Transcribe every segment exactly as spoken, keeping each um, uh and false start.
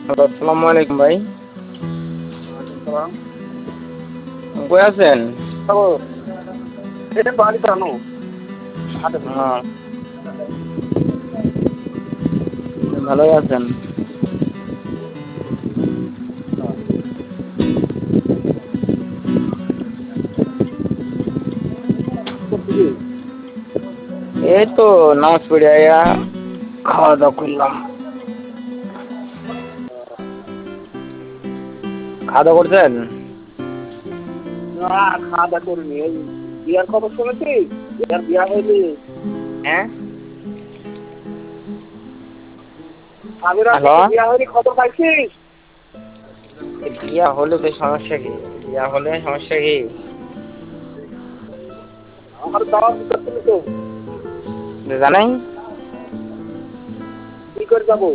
Hello, আসসালামু আলাইকুম ভাই। ওয়ালাইকুম সালাম। কই আছেন? হ্যালো, এটা বাড়িতে আনো হাতে বসে। হ্যাঁ, ভালোই আছেন? করছি কি? এই তো নামাজ পড়ে আইয়া খাওয়া দাওয়া করলাম। খাওয়া দাওয়া করছেন? না, খাওয়া দাওয়া করিনি। এই বিয়ার খবর শুনেছিস? বিয়ার বিয়া হয়নি। হ্যাঁ। স্বামীর হ্যালো, কি বিয়া হয়নি খবর পাইছিস? বিয়া হলে তো সমস্যা কি? বিয়া হলে সমস্যা কি? আমার দাওয়াত দিতেছিলি তো। জানাই। কি করে যাবো?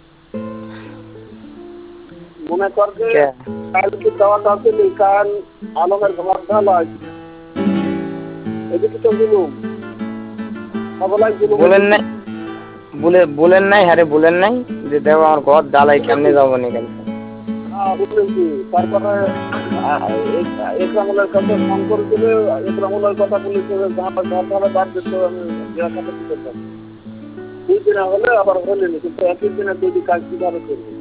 মনে কর যে কে? কালকে দাওয়াত আসেনি, কারণ আলমের ঘর ঢালাই। এদিকে তো জুলুম। সবলাই জুলুমের বলেন দিকে। নাই, বলে বলেন নাই, হ্যাঁ বলেন নাই যে দেখো আমার ঘর জ্বালাই কেমনে যাবো নি কালকে। হ্যাঁ, বুঝলেছি। তারপরে একরামুলের কাছে ফোন করেছিল, একরামুলের কথা বলেছে ঘর ঢালা বাদ দিত, আমি বিয়া খাতে দিতে পারি। দুই দিনে হলে আবার হলেনি, কিন্তু একই দিনে দুই কাজ কিভাবে করবো?